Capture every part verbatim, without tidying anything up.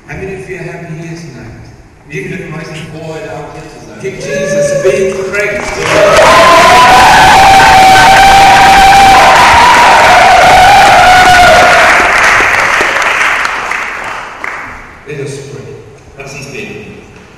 How many of you are happy here tonight? Wie viele von euch sind froh, heute Abend hier zu sein? Give Jesus big praise. Let us pray. Lass uns beten.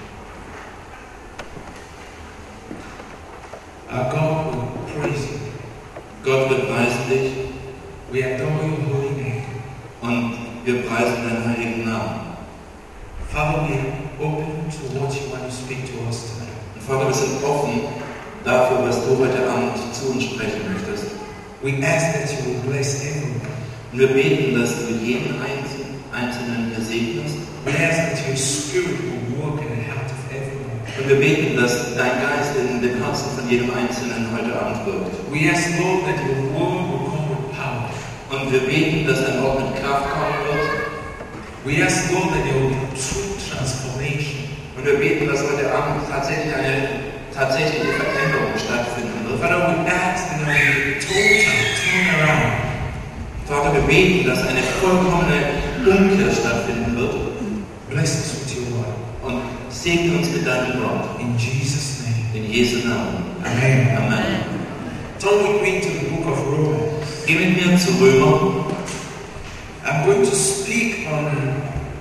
Our God, we praise you. Gott, wir preisen dich We adore your holy name. und wir preisen deinen heiligen Namen. Father, we are open to what you want to speak to us tonight. Und Vater, wir sind offen dafür, was du heute Abend zu uns sprechen möchtest. We ask that you will bless everyone. Und wir beten, dass du jeden Einzelnen, Einzelnen hier segnest. We ask that your spirit will work in the heart of everyone. Und wir beten, dass dein Geist in dem Herzen von jedem Einzelnen heute Abend wirkt. We ask, Lord, that your word will come with power. Und wir beten, dass dein Wort mit Kraft kommen wird. We ask, Lord, that there will be true transformation. Und wir beten, dass heute Abend tatsächlich eine tatsächliche Veränderung stattfinden wird. Father, we ask that there will be a total turnaround. Vater, wir beten, dass eine vollkommene Umkehr stattfinden wird. Bless us with your word. Und segne uns mit deinem Wort. In Jesus' name. In Jesu Namen. Amen. Amen. Turn with me to the book of Romans. Geh mit mir zu Römer. I'm going to speak on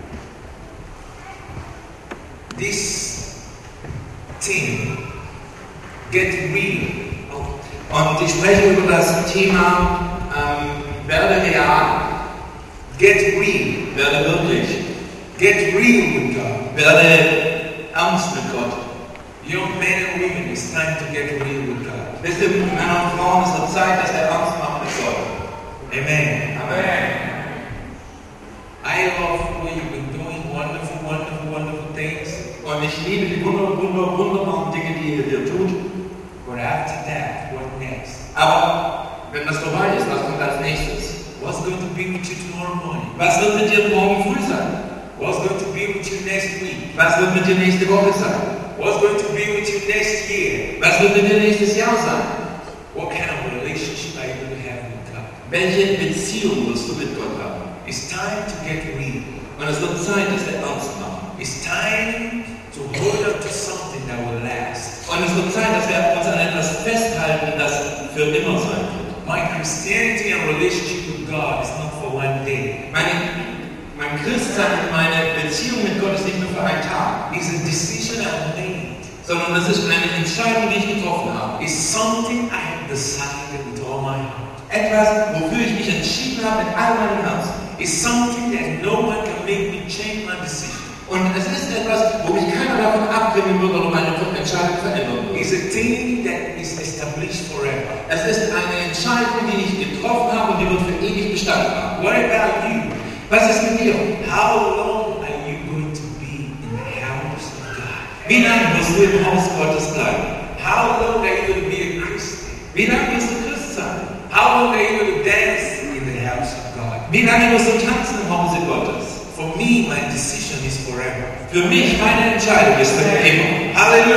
this theme, get real. Und ich spreche über das Thema ähm, werde real, Get real. werde wirklich, Get real with God. werde ernst mit Gott. Young men and women, it's time to get real with God. Wisst ihr, Männer und Frauen, es wird Zeit, dass wir ernst machen mit Gott. Amen. Amen. I love what you've been doing, wonderful, wonderful, wonderful things. Und ich liebe die wunder, wunder, wunderbaren Dinge, die ihr hier tut. But after that, what next? Aber wenn das vorbei ist, was kommt als nächstes? What's going to be with you tomorrow morning? Was wird mit dir morgen früh sein? What's going to be with you next week? Was wird mit dir nächste Woche sein? What's going to be with you next year? Was wird mit dir nächstes Jahr sein? What kind of relationship are you going to have with God? Welche Beziehung wirst du mit Gott haben? It's time to get real. Und es wird Zeit, dass wir ernst machen. It's time to hold on to something that will last. Und es wird Zeit, dass wir uns an etwas festhalten, das für immer sein wird. My Christianity and relationship with God is not for one day. Meine, mein Christsein und meine Beziehung mit Gott ist nicht nur für einen Tag, It's a decision I've made. sondern es ist eine Entscheidung, die ich getroffen habe. It's something I have decided with all my heart. Etwas, wofür ich mich entschieden habe mit all meinem Herzen. It's something that no one can make me change my decision. Und es ist etwas, wo mich keiner davon abbringen wird oder meine Entscheidung verändern wird. It's a thing that is established forever. Es ist eine Entscheidung, die ich getroffen habe und die wird für ewig Bestand haben. What about you? Was ist mit dir? How long are you going to be in the house of God? Wie lange wirst du im Haus Gottes bleiben? How long are you going to be a Christian? Wie lange wirst du Christ sein? How long are you going to dance in the house of God? Wie lange wirst du tanzen im Hause Gottes? For me, my decision is forever. Für mich, meine Entscheidung ist für immer.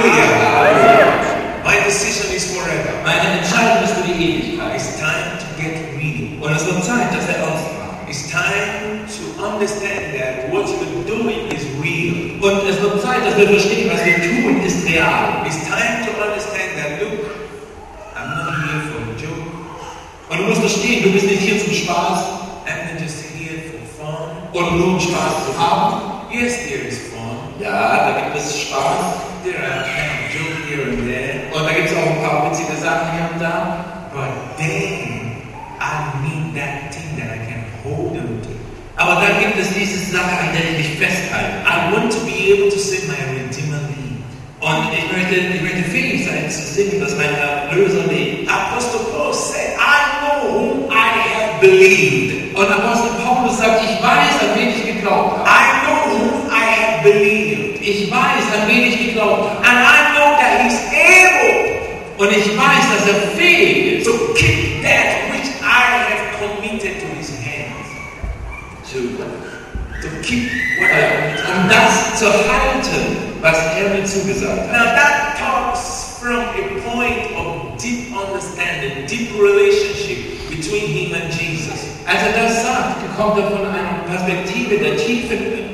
Hallelujah. My decision is forever. Meine Entscheidung ist für die Ewigkeit. It's time to get real. Und es wird Zeit, dass wir ernst machen. It's time to understand that what you're doing is real. Und es wird Zeit, dass wir verstehen, was wir tun, ist real. It's time to understand that, look, I'm not here for a joke. Und du musst verstehen, du bist nicht hier zum Spaß I'm not just here for fun. und nur um Spaß zu haben. Yes, there is fun. Ja, da gibt es Spaß. There are kind of jokes here and there. Und da gibt es auch ein paar witzige Sachen hier und da. But then, I need that thing that I can hold on to. Aber dann gibt es diese Sache, an der ich mich festhalte. I want to be able to say my Redeemer lead. Und ich möchte, ich möchte fähig sein zu singen, dass mein Erlöser lebt. Apostle Paul said, I know whom I have believed. Und Apostel Paulus sagt, ich weiß, an wen ich geglaubt habe. I know whom I have believed. Ich weiß, an wen ich geglaubt habe. And I know that he's able Und ich weiß, dass er fähig ist, to keep that which I have committed to his hands. zu, To keep what I have äh, um das zu halten, was er mir zugesagt hat. Now that talks from a point of deep understanding, deep relationship between him and Jesus. Als er das sagt, kommt er von einer Perspektive der tiefen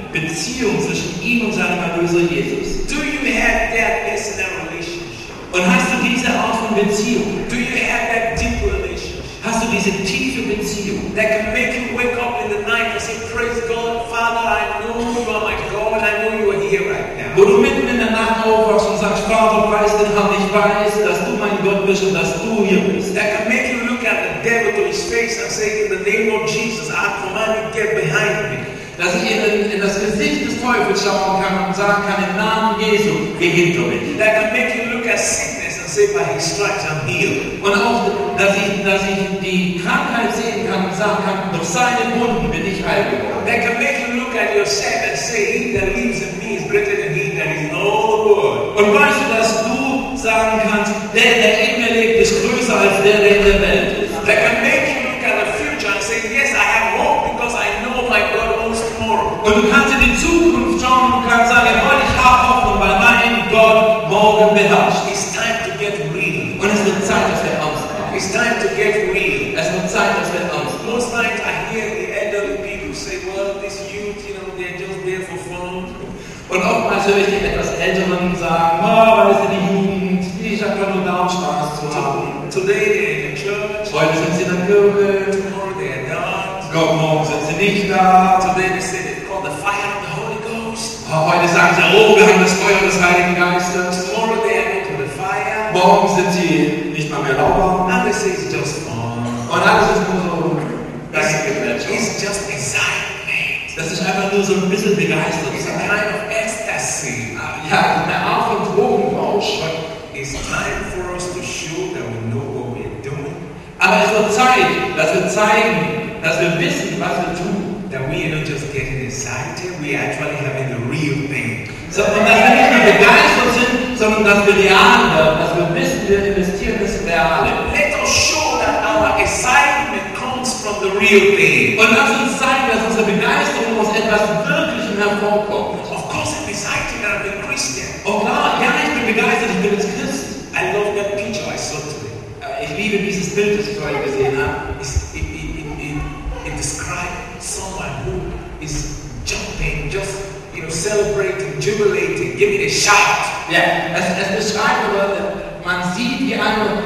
Beziehung zwischen ihm und seinem Erlöser Jesus? Do you have that personal relationship? Und hast du diese Art von Beziehung? Do you have that deep relationship? Hast du diese tiefe Beziehung? That can make you wake up in the night and say, praise God, Father, I know you are my God and I know you are here right now. Wo du mitten in der Nacht aufwachst und sagst, Vater, preis den Herrn, ich weiß, dass du mein Gott bist und dass du hier bist. That can make you look at the devil to his face and say, in the name of Jesus, I command you, get behind me. Dass ich in, in das Gesicht des Teufels schauen kann und sagen kann, im Namen Jesu, geh hinter mich. That can make you look at sickness and say, by his stripes I'm healed. Und auch, dass ich, dass ich die Krankheit sehen kann und sagen kann, durch seine Wunden bin ich heil geworden. That can make you look at yourself and say, he that lives in me is greater than he that is in all the world. Und weißt du, dass du sagen kannst, der, der in mir lebt, ist größer als der, der in der Welt ist. That can make you look at the future and say, yes, I have hope because I know my God owns tomorrow. Und du kannst in die Zukunft schauen und kannst sagen, heute ich habe Hoffnung, weil mein Gott morgen beherrscht. It's time to get real. Und es wird Zeit, dass wir ernst machen. It's time to get real. Es wird Zeit, dass wir ernst machen. Most times I hear the elderly people say, well, this youth, you know, they're just there for fun. Und oftmals höre ich die etwas Älteren sagen, oh, weißt du, die Jugend, die ist einfach nur da, um Spaß zu haben. Today they're in the church. Heute sind sie in der Kirche. Tomorrow they're not. Gott, morgen sind sie nicht da. Today they say they call the fire of the Holy Ghost. Oh, heute sagen sie, oh, wir haben das Feuer des Heiligen Geistes. Tomorrow they are into the fire. Morgen sind sie nicht mal mehr lauwarm. And they say it's just fun. Und alles ist nur so, das It's, it's just excitement. Das ist einfach nur so ein bisschen begeistert. It's a kind of ecstasy. Ja, eine Art von Drogenrausch. It's time for us to show that we know what we are doing. Aber es wird Zeit, dass wir zeigen, dass wir wissen, was wir tun. That we are not just getting excited, we are actually having the real thing. So, und dass wir nicht nur begeistert sind, sondern dass wir real werden, dass wir wissen, wir investieren das Reale. Let us show that our excitement comes from the real thing. Und lass uns zeigen, dass unsere Begeisterung aus etwas Wirklichem hervorkommt. Of course, I'm excited that I'm a Christian. Oh klar, ja, ich bin begeistert, ich bin jetzt Christ. I love that picture I saw today. Ich liebe dieses Bild, das ich heute gesehen habe. It's, it, it, it, it, it describes someone who is jumping, just you know, celebrating, jubilating, giving a shout. Ja, es, es beschreibt, aber man sieht, wie einer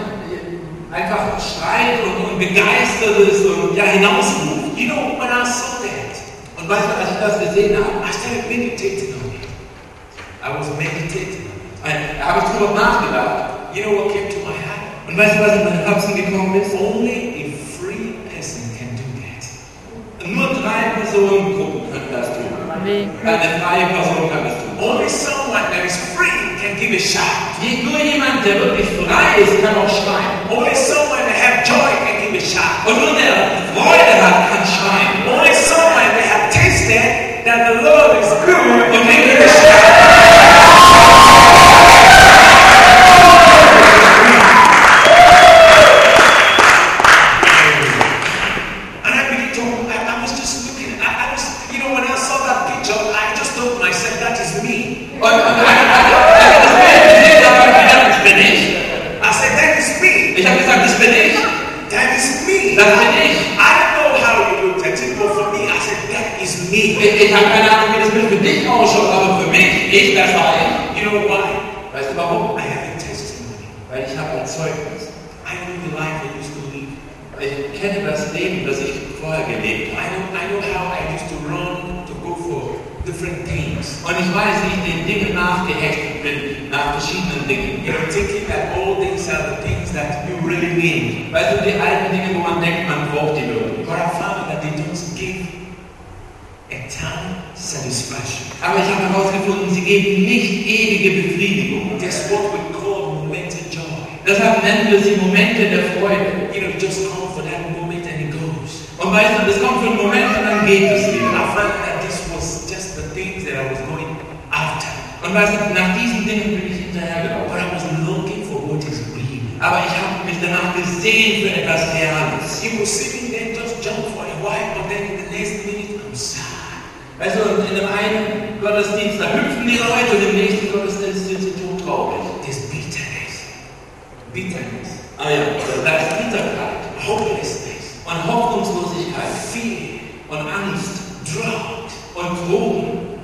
einfach schreit und, und begeistert ist und ja hinausruft. You know, when I saw that, und weißt du, als ich das gesehen habe, I started meditating on it. I was meditating on it. Da habe ich drüber nachgedacht. You know what came to my heart? Und weißt du, was in mein Herzen gekommen ist? Only a free person can do that. Nur drei Personengruppen können das tun. Eine freie Person kann das tun. Only someone that is free can give a shout. Nur jemand, der wirklich frei ist, kann auch schreien. Only someone that have joy can give a shout. Und nur der Freude hat, kann schreien. Only someone that have tasted that the Lord is good and can give a shout. And I began to, I, I was just looking, I, I was, you know, when I saw that picture, I just told myself, that is me. Und, und, und, das Bild gesehen, da habe ich gedacht, das bin ich. I said, that is me. Ich habe gesagt, das bin ich. That is me. Das bin ich. I don't know how you looked at it, but for me, I said, that is me. Ich, ich habe keine Ahnung, wie das Bild für dich ausschaut, aber für mich, ich, das war ich. You know why? Weißt du warum? I have a testimony. Weil ich habe ein Zeugnis. I know the life I used to live. Ich kenne das Leben, das ich vorher gelebt I habe. know, I know how I used to run to go for different things. Und ich weiß, wie ich den Dingen nachgehechtet bin, nach verschiedenen Dingen. You know, thinking that all things are the things that you really need. Weißt du, die alten Dinge, wo man denkt, man braucht die wirklich. But I found that they don't give a time satisfaction. Aber ich habe herausgefunden, sie geben nicht ewige Befriedigung. That's what we call momentum joy. Deshalb nennen wir sie Momente der Freude. You know, just come for that moment and it goes. Und weißt du, das kommt für einen Moment und dann geht es I wieder. found that this was just the things that I was going after. Und weißt du, nach diesen Dingen bin ich hinterhergelaufen. But I was looking for what is real. Aber ich habe mich danach gesehen für etwas Reales. You will see me then just jump for a while, but then in the next minute I'm sad. Weißt du, und in dem einen Gottesdienst, da hüpfen die Leute und im nächsten Gottesdienst sind sie todtraurig. There's bitterness. Bitterness. Ah ja, da ist Bitterkeit Hopelessness. und Hoffnungslosigkeit Fear. und Angst Drought. und Drogen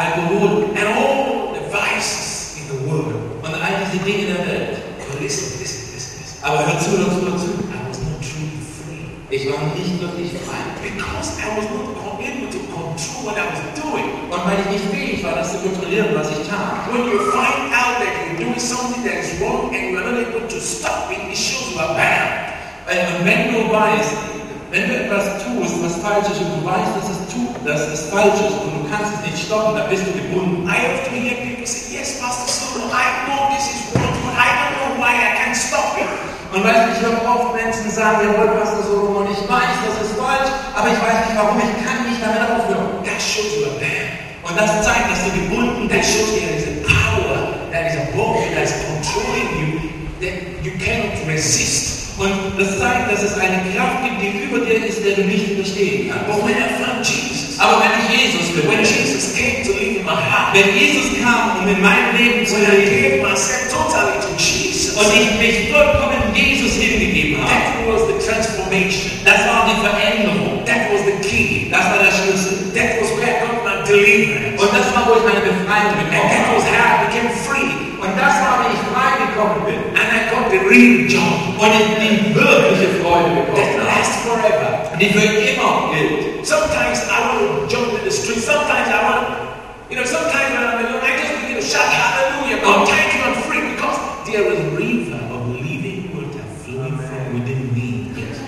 Alkohol and all the vices in the world. und all diese Dinge der Welt. But listen, listen, listen, listen. Aber hör zu, hör zu, hör zu. I was not truly free Ich war nicht wirklich frei. because I was not able to control what I was doing. Und weil ich nicht fähig war, das zu kontrollieren, was ich tat. When you find out that you're doing something that is wrong and you are not able to stop it, it shows you are bound. Und wenn du weißt, wenn du etwas tust, was falsch ist, und du weißt, dass es, tu, dass es falsch ist und du kannst es nicht stoppen, dann bist du gebunden. I often hear people say, yes, Pastor Solo, I know this is wrong, but I don't know why I can't stop it. Und weißt du, ich höre oft Menschen sagen, jawohl, Pastor Solomon, ich weiß, das ist falsch, aber ich weiß nicht warum, ich kann nicht damit aufhören. That shows you are bound. Und das zeigt, dass du gebunden That bist. shows there is a power that is above you, that is controlling you, that you cannot resist. Und das zeigt, dass es eine Kraft gibt, die über dir ist, der du nicht widerstehen kannst. But when I found Jesus, Aber wenn ich Jesus bin, when Jesus came to live in my heart, wenn Jesus kam, um in meinem Leben zu when I leben, gave myself totally to Jesus, und ich mich vollkommen Jesus hingegeben habe, that was the transformation. das war die Veränderung, That was the key. das war der Schlüssel. That was where I got my deliverance. Und das war, wo ich meine Befreiung And bekommen that habe. was how I became free. Und das war, wie ich frei gekommen bin. And I got the real joy Und ich die wirkliche Freude bekommen that habe, lasts forever. die für immer gilt. Sometimes I want to jump in the street. Sometimes I want to, you know, sometimes when I'm alone, I just begin to shout hallelujah. God, thank you, I'm free. Because there is a river of living water flowing from within me.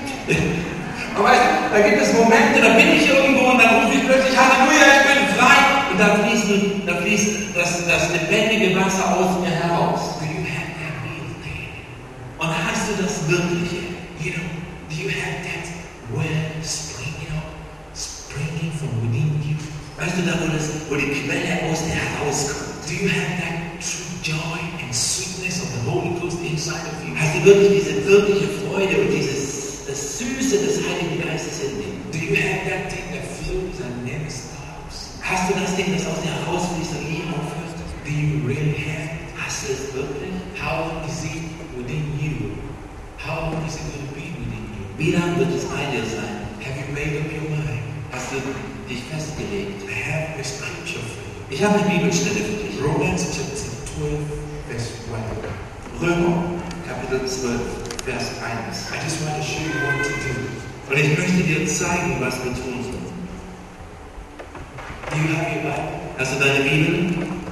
Und weißt du, da gibt es Momente, da bin ich irgendwo und dann rufe ich plötzlich Halleluja, ich bin frei. Und da fließt, da fließt das, das lebendige Wasser aus mir heraus. Do you have that real thing? Und hast du das Wirkliche? You know, do you have that well springing up, springing from within you? Weißt du, da wo, das, wo die Quelle aus dir herauskommt? Do you have that true joy and sweetness of the Holy Ghost inside of you? Hast du wirklich diese wirkliche Freude und dieses das Süße des Heiligen Geistes in dir? Do you have that thing that flows and never stops? Hast du das Ding, das aus dir herausfließt und nie aufhört? Do you really have it? Hast du es wirklich? How long is it within you? How long is it going to be within you? Wie lange wird es bei dir sein? Have you made up your mind? Hast du dich festgelegt? I have a scripture for you. Ich habe eine Bibelstelle für dich. Romans chapter twelve, verse one. Römer, Kapitel zwölf, Vers eins. I just want to show you what to do. Und ich möchte dir zeigen, was wir tun sollen. Do you have your Bible? Hast du deine Bibel?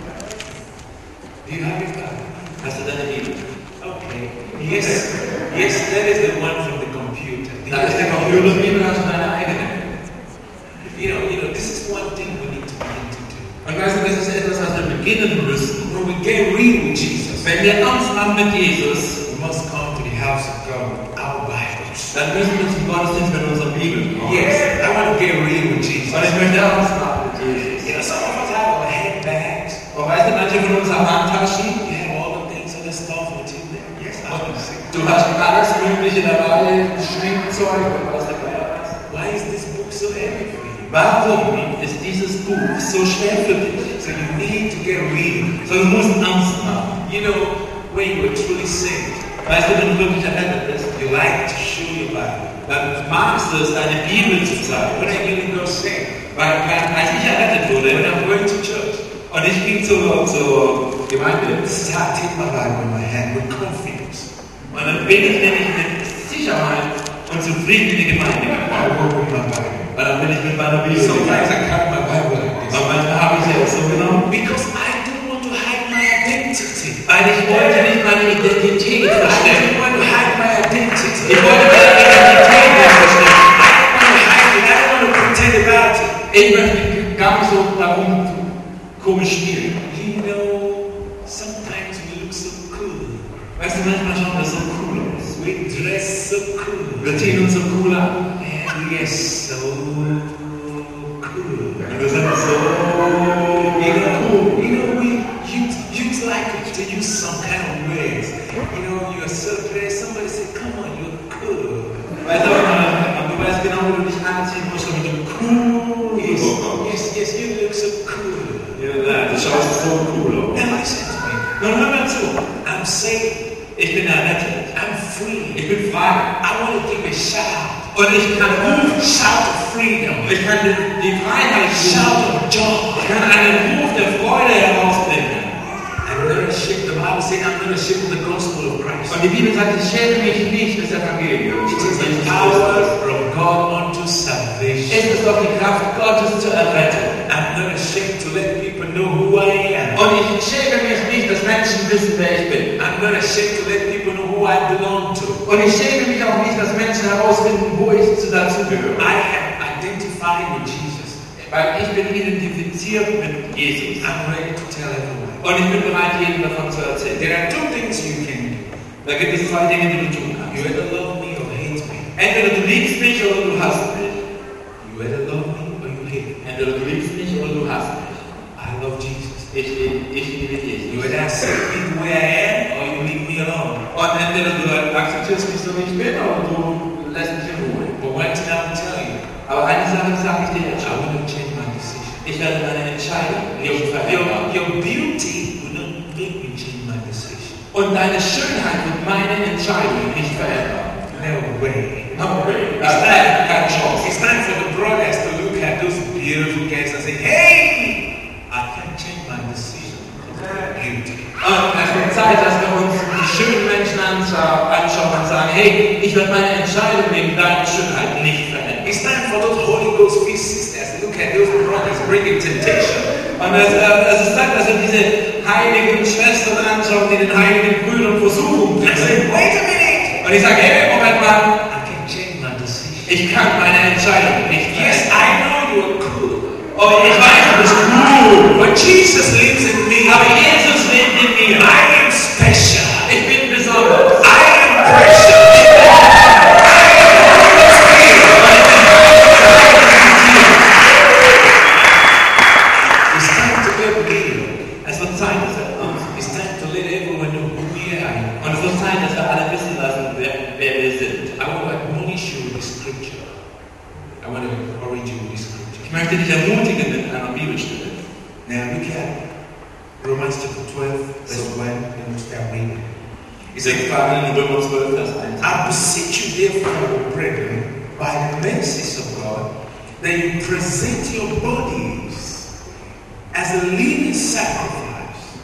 Do you have your Bible? Hast du deine Bibel? Okay. Yes, yes, that is the one from the computer. Da ist der Computer, Bibel hast du deine eigene. You know, you know, this is one thing we need to begin to do. Und weißt du, das ist etwas, was wir beginnen müssen. When we get real with Jesus, Wenn wir ernst machen mit Jesus, we must come to the house of God with our Bibles. dann müssen wir zum Gottesdienst mit unserer Bibel kommen. Yes, I want to get real with Jesus. Und ich möchte ernst machen mit Jesus. You know, some of us have our handbags. Und weißt du, manche von uns haben Handtaschen. You have all the things and the stuff with you there. Yes, I want to say. Du hast alles Mögliche dabei, Schminkzeug und was dabei ist. Why is this book so heavy for you? Warum ist dieses Buch so schwer für dich? So you need to get real. So, du musst ernst machen. You know, when you were truly saved, Weißt du, wenn du wirklich errettet bist, you like to show your Bible. dann magst du es, deine Bibel zu zeigen. When I really got saved, Weil, weil als ich errettet when wurde I'm going to church, und ich ging zur, zur Gemeinde, this is how I take my Bible in my hand with confidence. und dann bin ich nämlich mit Sicherheit und zufrieden in die Gemeinde gegangen. I walk with my Bible. Weil dann bin ich mit meiner Bibel Sometimes gegangen. I carry my Bible like this. Und manchmal habe ich sie auch so genommen, Because I don't want to hide my identity. weil ich wollte nicht meine Identität I verstecken. don't want to hide my identity. Ich wollte meine Identität nicht verstecken. I don't want to hide it. I don't want to pretend about it. Ich möchte gar nicht so darum komisch spielen. You know, sometimes we look so cool. Weißt du, manchmal schauen wir so cool aus. We dress so cool. Wir ziehen uns so cool an. And we are so cool. Und wir sind so You know, you know, we youth, youth like to use some kind of words. You know, you are so dressed. Somebody say, "Come on, you're cool." Weißt du, aber du weißt genau, wo du dich anziehen musst, damit du cool Yes, rüberkommst. yes, yes. You look so cool. Ja, du schaust so cool aus. Now listen to me. Nun hör mir zu. I'm saved. Ich bin errettet. I'm free. Ich bin frei. I want to give a shout. Und ich kann rufen. Shout of freedom. Ich kann die Freiheit rufen. Shout of joy. Ich kann einen Ruf der says, I'm not ashamed of the gospel of Christ. Und die Bibel sagt, ich schäme mich nicht des Evangeliums. It is the power from God unto salvation. Es ist doch die Kraft Gottes zur Errettung. I'm not ashamed to let people know who I am. Und ich schäme mich nicht, dass Menschen wissen, wer ich bin. I'm not ashamed to let people know who I belong to. Und ich schäme mich auch nicht, dass Menschen herausfinden, wo ich dazugehöre. I have identified with Jesus. Weil ich bin identifiziert mit Jesus. I'm ready to tell everyone. Und ich bin bereit, jedem davon zu erzählen. There are two things you can do. Da gibt es zwei Dinge, die du tun kannst. You either love me or hate me. Entweder du liebst mich oder du hasst mich. You either love me or you hate me. Entweder du liebst mich oder du hasst mich. I love Jesus. Ich, ich liebe Jesus. You either accept me the way I am or you leave me alone. Und entweder du akzeptierst mich so, wie ich bin, oder du lässt mich in Ruhe. But one thing I will tell you, Aber eine Sache sage ich dir jetzt I schon. will not change my decision. Ich werde meine Entscheidung Your, nicht your, verändern. your beauty will not make me change my decision. Und deine Schönheit wird meine Entscheidung nicht verändern. No way. No way. It's Das ist time, keine Chance. it's time for the brothers to look at those beautiful guys and say, hey, I can't change my decision because of their beauty. Und es wird Zeit, dass wir uns die schönen Menschen anschauen und sagen, hey, ich werde meine Entscheidung wegen deiner Schönheit nicht verändern. It's time for those Holy Ghost filled sisters to look at those brothers bringing temptation. Und es, äh, es ist Zeit, dass wir diese heiligen Schwestern anschauen, die den heiligen Brüdern versuchen. I say, wait a minute. Und ich sage, hey, Moment mal, I can change my decision. ich kann meine Entscheidung nicht Yes, verändern. I know you are cool. Und ich weiß, du bist cool. But Jesus lives in me. Aber Jesus lebt in mir. I am special. Ich bin besonders. I am precious. It's time to get real. Es wird Zeit, dass wir uns. It's time to let everyone know who we are. Und es wird Zeit, dass wir alle wissen lassen, wer, wer wir sind. I want to admonish you with this scripture. I want to encourage you with this scripture. Ich möchte dich ermutigen mit einer Bibelstelle. Now look at Romans chapter twelve, verse one, and we'll start reading. Ich sage gerade in Römer zwölf, Vers eins. I beseech you therefore, brethren, by the mercies of God, that you present your bodies as a living sacrifice,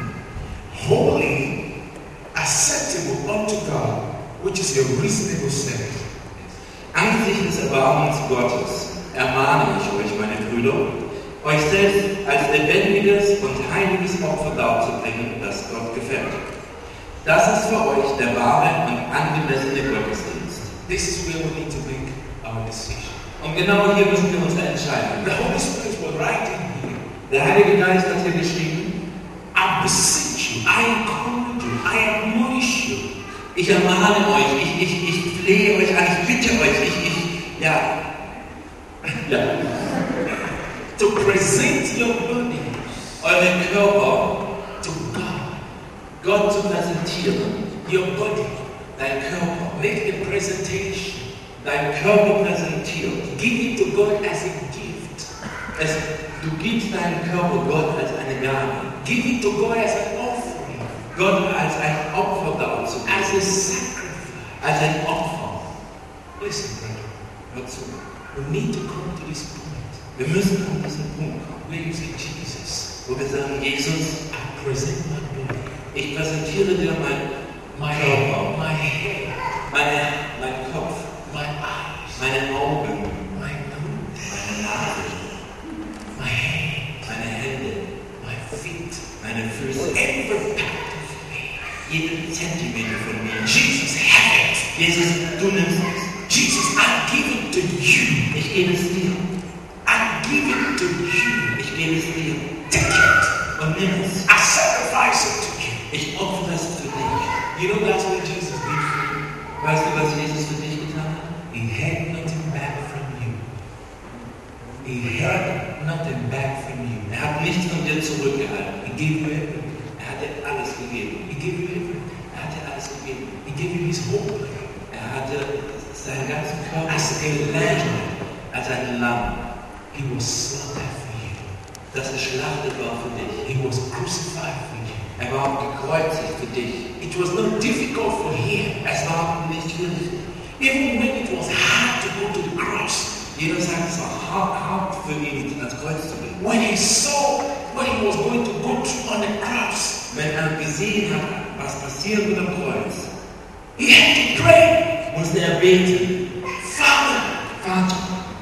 holy, acceptable unto God, which is your reasonable service. Angesichts des Erbarmens Gottes ermahne ich euch, meine Brüder, euch selbst als lebendiges und heiliges Opfer darzubringen, das Gott gefällt. Das ist für euch der wahre und angemessene Gottesdienst. This is where we need to make our decision. Und genau hier müssen wir uns entscheiden. The Holy Spirit was writing here. Der Heilige Geist hat hier geschrieben, I beseech you, I encourage you, I admonish you. ich ermahne euch, ich, ich, ich flehe euch an, ich bitte euch, ich, ich, ja, ja, To present your bodies euren Körper to God. Gott zu präsentieren. Your body. Dein Körper, Make a presentation. dein Körper präsentiert. Give it to God as a gift. Es, du gibst deinen Körper Gott als eine Gabe. Give it to God as an offering. Gott als ein Opfer dazu. As a sacrifice. Als ein Opfer. Listen, brother. Hör zu. We need to come to this point Wir müssen an diesen Punkt kommen, where you say, Jesus, wo wir sagen, Jesus, I present my body, ich präsentiere dir mein, my Körper, my hair, meine, meinen Kopf, my eyes, meine Augen, my nose, meine Nase, my hands, meine Hände, my feet, meine Füße, every part of me. jeden Zentimeter von mir. Jesus, have it. Jesus, du nimmst es. Jesus, I give it to you. Ich gebe es dir. I give it to you. Ich gebe es dir. Take it. Und nimm es. I sacrifice it to you. Ich opfere es für dich. You know that's what Jesus did for you. Weißt du, was Jesus für dich getan hat? He had nothing back from you. He had nothing back from you. Er hat nichts von dir zurückgehalten. He gave you everything. Er hat dir alles gegeben. He gave you everything. Er hat dir alles gegeben. He gave you his whole life. Er hatte seinen ganzen Körper As a lamb, als ein Lamm, he was slaughtered for you. das geschlachtet war für dich. He was crucified for you. Er war gekreuzigt für dich. It was not difficult for him. Es war nicht schwierig. Even when it was hard to go to the cross. Jeder sagt, es war hart, hart für ihn, ans Kreuz zu gehen. When he saw what he was going to go through on the cross. Wenn er gesehen hat, was passieren wird am Kreuz, he had to pray, musste er beten. Father, Vater,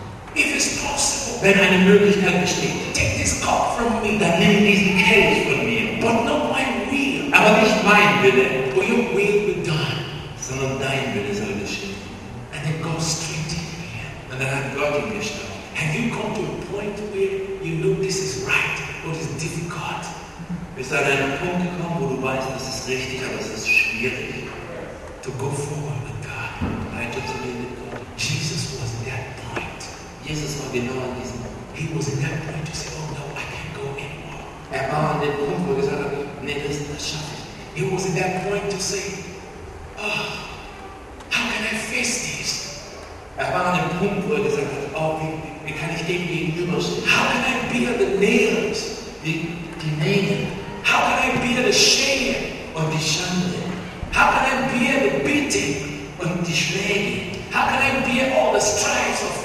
if it's possible, wenn eine Möglichkeit besteht, take this cup from me, dann nimm diesen Kelch von mir. but not my will, Aber nicht mein Wille, but your will be done. sondern dein Wille soll geschehen. And then God straightened him. Und dann hat Gott ihn gestaucht. Have you come to a point where you know this is right, what is difficult? Bist du an einen Punkt gekommen, wo du weißt, das ist richtig, aber es ist schwierig, To go forward with God. weiterzugehen mit Gott? Jesus was in that point. Jesus war genau an diesem Punkt. He was in that point to say, oh no, I can't go anymore. Er war an dem Punkt, wo er gesagt hat, nee, das, das schaffe ich nicht. He was in that point to say, oh, how can I face this? Er war an dem Punkt, wo er gesagt hat, oh, wie, wie kann ich dem gegenüberstehen? How can I bear the nails? Wie die Nägel How can I bear the shame? und die Schande How can I bear the beating? und die Schläge. How can I bear all the stripes of,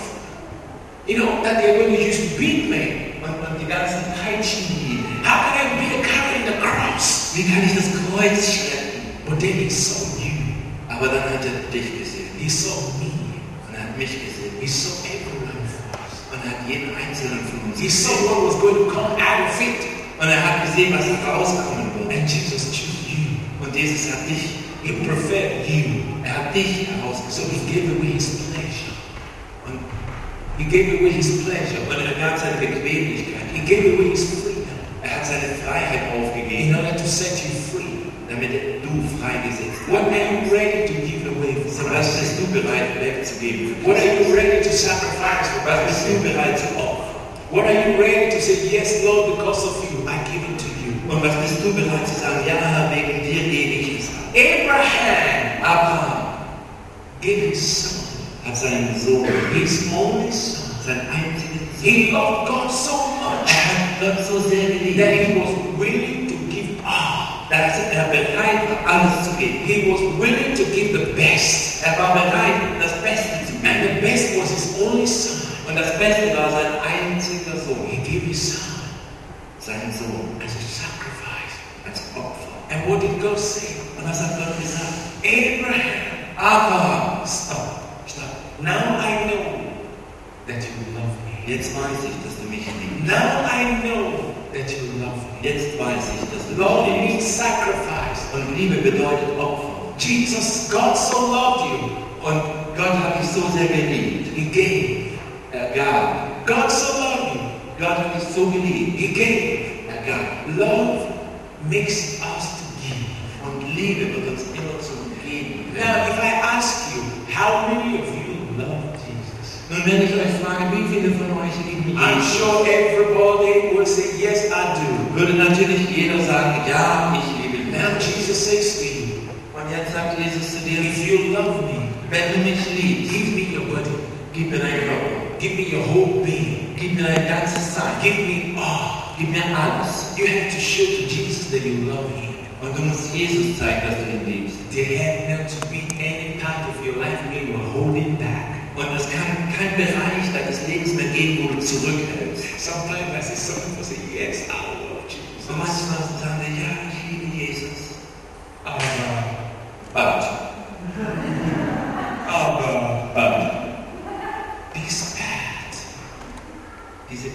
you know, that they're going to use to beat me? Und, und die ganzen Peitschenhiebe. How can I bear carrying the cross? Wie kann ich das Kreuz schleppen? But then he saw you. Aber dann hat er dich gesehen. He saw me. Und er hat mich gesehen. He saw everyone for us. Und er hat jeden einzelnen von uns He saw gesehen. what was going to come out of it. Und er hat gesehen, was herauskommen wird. And Jesus chose you. Und Jesus hat dich, He preferred you. er hat dich So herausgesucht. he gave away his pleasure. Und, He gave away his pleasure. und er gab seine Bequemlichkeit. He gave away his freedom Er hat seine Freiheit in aufgegeben, order to set you free. damit du freigesetzt What wirst. are you ready to give away for So, was Christ? bist du bereit wegzugeben für What are Christus? you ready to sacrifice for Was bist Christ? du bereit zu opfern? What are you ready to say, yes, Lord, because of you, I give it to you? Und was bist du bereit zu sagen? Ja, Herr, wegen dir gebe ich es ab. Abraham Abraham gave his son, hat seinen Sohn, his only son. sein einzigen Sohn, He loved God so much er hat Gott so sehr geliebt, that he was willing to give all. dass er bereit war, alles zu geben. He was willing to give the best. Er war bereit, das Beste zu And geben. the best was his only son. Und das Beste war sein einziger Sohn, He gave his son sein Sohn, as a sacrifice. als Opfer. And what did God say? Und was hat Gott gesagt? Abraham, Abraham, stop, stop. Now I know that you love me. jetzt weiß ich, dass du mich liebst. Now I know that you love me. Jetzt weiß ich, dass du Love mich liebst. means sacrifice. Und Liebe bedeutet Opfer. Jesus, God so loved you. Und Gott hat dich so sehr geliebt. He gave. Er gab. God so loved you. Gott hat dich so geliebt. He gave. Er gab. Love makes us to give. Und Liebe wird uns immer zum Geben. Now, if I ask you, how many of you love Jesus? Nun, wenn ich euch frage, wie viele von euch lieben I'm Jesus, sure everybody will say, yes, I do. würde natürlich jeder sagen, ja, ich liebe ihn. Now Jesus says to you, Und jetzt sagt Jesus zu dir, if you love me, wenn du mich liebst, give me your body, gib mir deinen Körper, give me your whole being, gib mir dein ganzes Sein, give me all. gib mir alles. You have to show to Jesus that you love him. Und du musst Jesus zeigen, dass du ihn liebst. There had not to be any part of your life where you were holding back. Und es kann kein Bereich deines Lebens mehr geben, wo du zurückhältst. Sometimes I see some people say, yes, I love Jesus. Und manchmal sagen sie, ja, ich liebe Jesus. Aber, But, aber, but, this path, diese,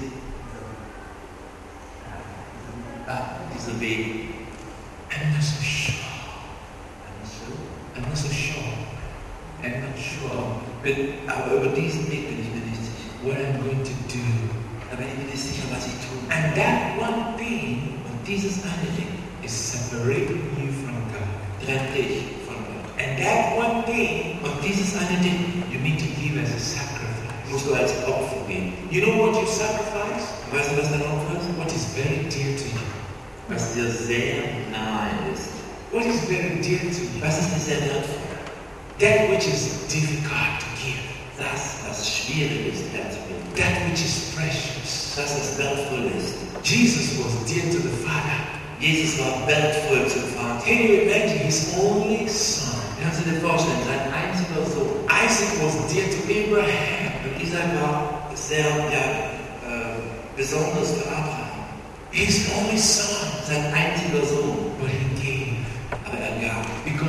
ah, dieser Weg, I'm not so sure. I'm not so sure. I'm not sure bin, aber über diesen Weg bin ich mir nicht sicher. what I'm going to do. Da bin ich mir nicht sicher, was ich tue. And that one thing Und dieses eine Ding is separating you from God. trennt dich von Gott. And that one thing Und dieses eine Ding you need to give as a sacrifice. musst du als Opfer geben. You know what you sacrifice? Weißt du, was dein Opfer ist? What is very dear to you? Was dir sehr nahe ist. What is very dear to you? Was ist dir sehr wertvoll? That which is difficult to give. Das, was schwierig ist, herzubringen. That which is precious. Das, was wertvoll ist. Jesus was dear to the Father. Jesus war wertvoll zum Vater. Can you imagine his only son? Kannst du dir vorstellen, sein einziger Sohn. Isaac was dear to Abraham. Und Isaac war sehr ja, äh, besonders für Abraham. His only son. Sein einziger Sohn. But he gave. Aber er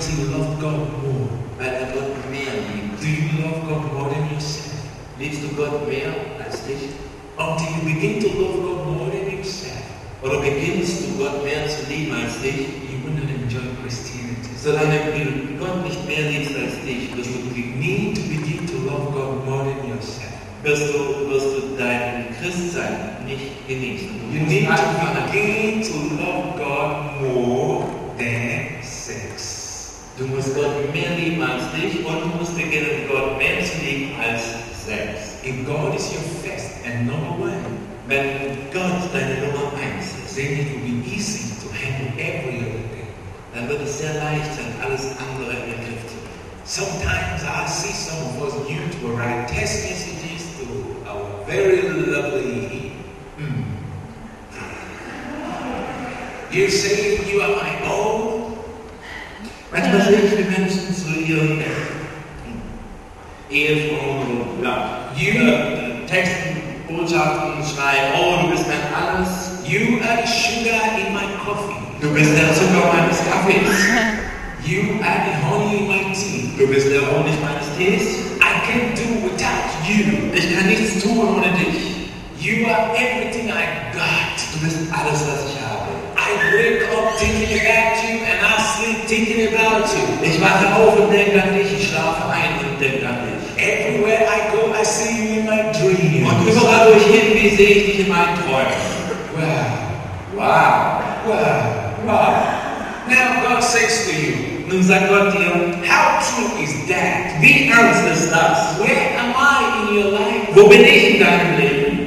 because he loved God more. weil er Gott mehr liebt. Do you love God more than yourself? Liebst du Gott mehr als dich? Until you begin to love God more than yourself, Oder beginnst du Gott mehr zu lieben als dich? you will not enjoy Christianity. Solange du Gott nicht mehr liebst als dich, wirst du, You need to begin to love God more than yourself. wirst du, wirst du dein Christsein nicht genießen. Du You musst need to anfangen. begin to love God more than sex. Du musst Gott mehr lieben als dich und du musst beginnen, Gott mehr zu lieben als Sex. If God is your first and number one, Wenn Gott deine Nummer eins ist, then it will be easy to handle every other thing. dann wird es sehr leicht sein, alles andere in den Griff zu bekommen. Sometimes I see some of us youth will write text messages to our very lovely. Hmm. You say you are my own. Manchmal sehe ich die Menschen zu ihren Ehefrauen oder ja, You, äh, Texten, Botschaften schreiben, oh, du bist mein alles, you are the sugar in my coffee. du bist der Zucker meines Kaffees, You are the honey in my tea. du bist der Honig meines Tees, I can't do without you. ich kann nichts tun ohne dich, You are everything I got. du bist alles, was ich habe. I wake up thinking about you and I sleep thinking about you. Ich wache auf und denke an dich, ich schlafe ein und denke an dich. Everywhere I go, I see you in my dreams. Und überall, wo ich hingehe, sehe ich dich in meinen Träumen. Wow. Wow. Wow. Wow. Now God says to you, Nun sagt Gott dir, how true is that? wie ernst ist das? Where am I in your life? Wo bin ich in deinem Leben?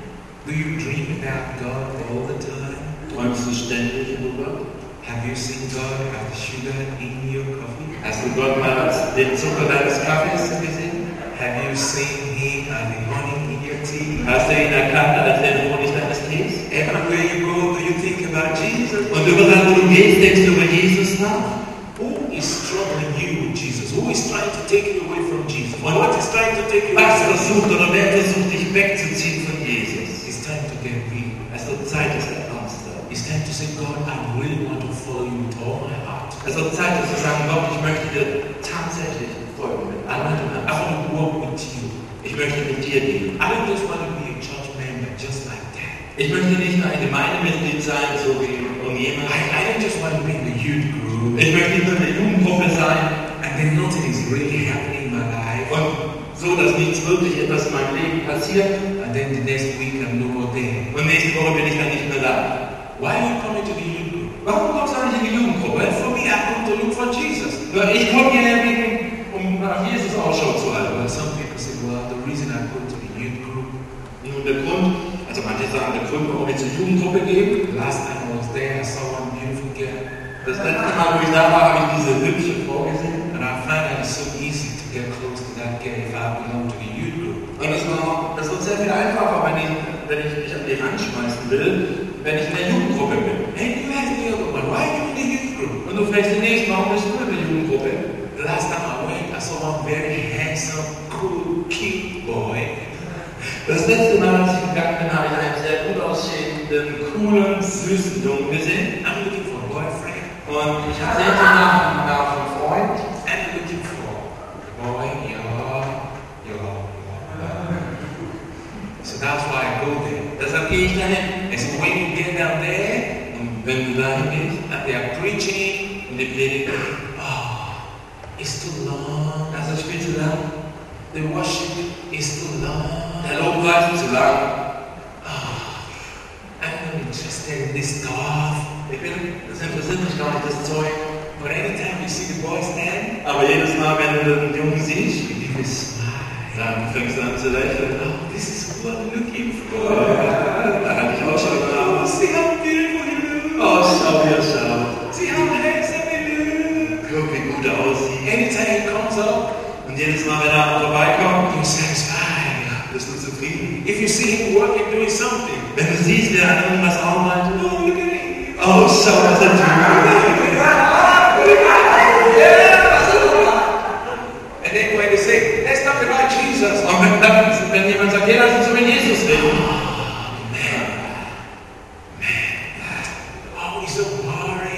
Do you dream about God all the time? Träumst du ständig über Gott? Have you seen God as the sugar in your coffee? Hast du Gott mal als den Zucker deines Kaffees gesehen? Have you seen Him as the honey in your tea? Hast du ihn erkannt als den Honig deines Tees? Everywhere you go, do you think about Jesus? Und überall, wo du gehst, denkst du über Jesus nach? Who is troubling you with Jesus? Who is trying to take you away from Jesus? And what is trying to take you away Was from versucht oder wer versucht, dich wegzuziehen von Jesus? It's time to get real. Es wird Zeit, dass er ernst wird. It's time to say, God, I really want to follow you with all my heart. Es wird Zeit, dass du sagen, Gott, ich möchte dir tatsächlich folgen mit I allem want to, meinem I Herzen. want to walk with you. Ich möchte mit dir gehen. I don't just want to be a church member just like that. Ich möchte nicht nur ein Gemeindemitglied sein, so wie irgendjemand. I, I don't just want to be in the youth group Ich möchte nicht nur eine Jugendgruppe sein and then nothing is really happening in my life. und so, dass nichts wirklich etwas in meinem Leben passiert And then the next week I'm no more there. und nächste Woche bin ich dann nicht mehr da. Why are you coming to the youth group? Warum kommst du eigentlich in die Jugendgruppe? Well, for me, I come to look for Jesus. Ja, ich komme hierher, wegen, um nach Jesus Ausschau zu halten. Well, some people say, well, the reason I go to the youth group, Nun, der Grund, also manche sagen, der Grund, warum ich zur Jugendgruppe gehe, last time I was there, I saw one beautiful girl, das letzte Mal, wo ich da war, habe ich diese hübsche Frau gesehen. and I find that it's so easy to get close to that girl if I belong to the youth group. Und das, war, das wird sehr viel einfacher, wenn ich, wenn ich mich an die Hand schmeißen will, wenn ich in der Jugendgruppe bin. And you ask the other one, why are you in the youth group? Und du fragst den nächsten, warum bist du in der Jugendgruppe? The last time I went, I saw one very handsome, cool, cute boy. Das letzte Mal, als ich gegangen bin, habe ich einen sehr gut aussehenden, coolen, süßen Jungen gesehen. I'm looking for a boyfriend, Und ich sehnte nach, nach einem Freund. and I'm looking for a boy, yeah, yeah, yeah. So that's why I go there. Deshalb gehe ich dahin. And so when you get down there, Und wenn du dahin gehst and they are preaching, und die predigen, oh, it's too long. das ist viel zu lang. The worship is too long. Der Lobpreis ist zu lang. Oh, I'm not interested in this stuff. Ich bin, das interessiert mich gar nicht, das Zeug. But anytime you see the boy stand, Aber jedes Mal, wenn du den Jungen siehst, you give a smile. dann fängst du an zu lächeln. Oh, this is what I'm looking for. Da hatte ich auch schon Oh, gedacht. see how beautiful you look. Oh, schau, wie er schaut. See how handsome you look. Guck, wie gut er aussieht. Anytime he comes up, Und jedes Mal, wenn er vorbeikommt, you're satisfied. bist du zufrieden. If you see him working, doing something, Wenn du siehst, wer an irgendwas arbeitet, oh, look at him. oh, schau, was er tut. And then when they say, let's talk about Jesus, Und wenn, dann, wenn jemand sagt, hey, lass uns über Jesus reden. oh, he's so boring. Das ist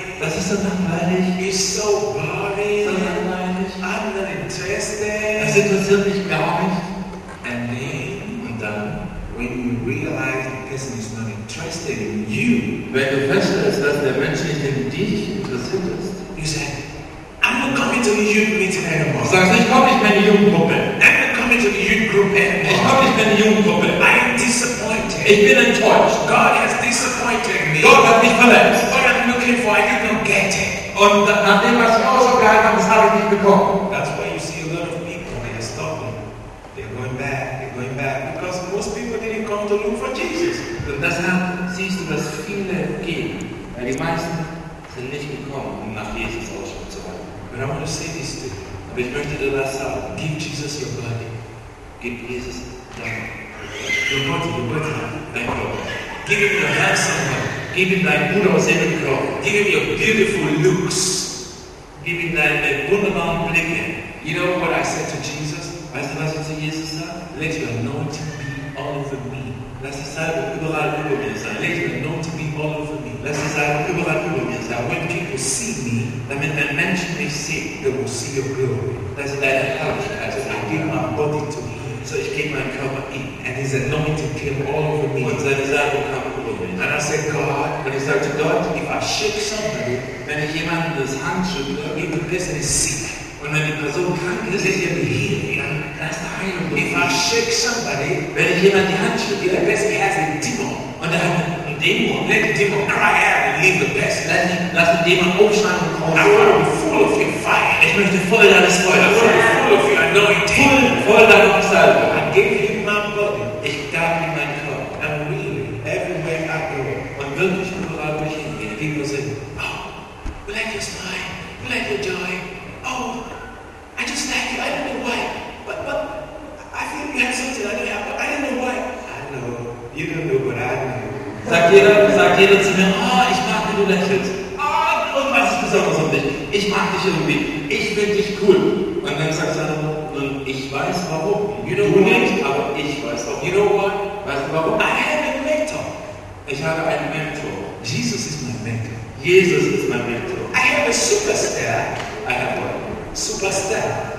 ist so langweilig. It's so boring. So langweilig. I'm not Das interested. interessiert mich gar nicht. And then, Und dann, when you realize the person is not interested in you, wenn du feststellst, dass der Mensch nicht in dich interessiert ist, you say, I'm not coming to the youth meeting anymore. du sagst, ich komme nicht mehr in die Jugendgruppe. I'm not coming to the youth group Ich anymore. komme nicht mehr in die Jugendgruppe. I am disappointed. Ich bin enttäuscht. God has disappointed me. Gott hat mich verletzt. What I'm looking for, I did not get it. Und nach dem, was ich Ausschau gehalten habe, das habe ich nicht bekommen. That's why you see a lot of people, they are stopping. They're going back, they're going back. Because most people didn't come to look for Jesus. Und deshalb siehst du, dass viele gehen. Weil die meisten sind nicht gekommen, um nach Jesus Ausschau zu halten. But I want to say this to you. Aber ich möchte dir das sagen. Give Jesus your body. Gib Jesus dein, Your body, your body. dein Körper. Give him your handsome body. Gib ihm deinen gut aussehenden Körper. Give him your beautiful looks. Gib ihm deine wunderbaren Blicke. You know what I said to Jesus? Weißt du, was ich zu Jesus sage? Let your anointing be all over me. Lass die Salbung überall über mir sein. Let your anointing be all over me. Lass die Salbung überall über mir That sein. when people see me, Damit wenn Menschen mich sehen, they will see your glory. dass sie deine Herrlichkeit So I give sehen. my body to him. So ich gebe meinen Körper ihm. And his anointing came all over me. Und seine Salbung kam über mich. And I said, God, Und ich sagte, Gott, if I shake somebody, wenn ich jemanden das Hand schüttle if the person is sick, und wenn die Person krank ist, let there be healing. dann lass der Heilung If I durch. shake somebody, Wenn ich jemanden die Hand if schüttle the person has a demon, und er hat einen Dämon, let the demon cry out and leave the person. lass den, lass den Dämon aufschreien und I want to raus. be full of your fire. Ich möchte voll deines I Feuers want to be sein. full of your anointing. Voll, voll deiner Salbung. I gave him my body. Ich gab ihm meinen Körper. And really, everywhere I go, Und wirklich überall, wo ich hingehe, people say, oh, we like your smile, we like your joy. Oh, I just like you. I don't know why. But, but I feel you have something I don't have, but I don't know why. I know. You don't know, but I know. sagt jeder, sagt jeder zu mir, oh, ich mag, wie du lächelst. Oh, und was ist besonders um dich? Ich mag dich irgendwie. Ich finde dich cool. Und dann sagt er, und ich weiß warum. You know Du why? nicht, aber ich weiß warum. You know what? Weißt du warum? I have a mentor. Ich habe einen Mentor. Jesus is my mentor. Jesus ist mein Mentor. I have a superstar. I have one. Superstar.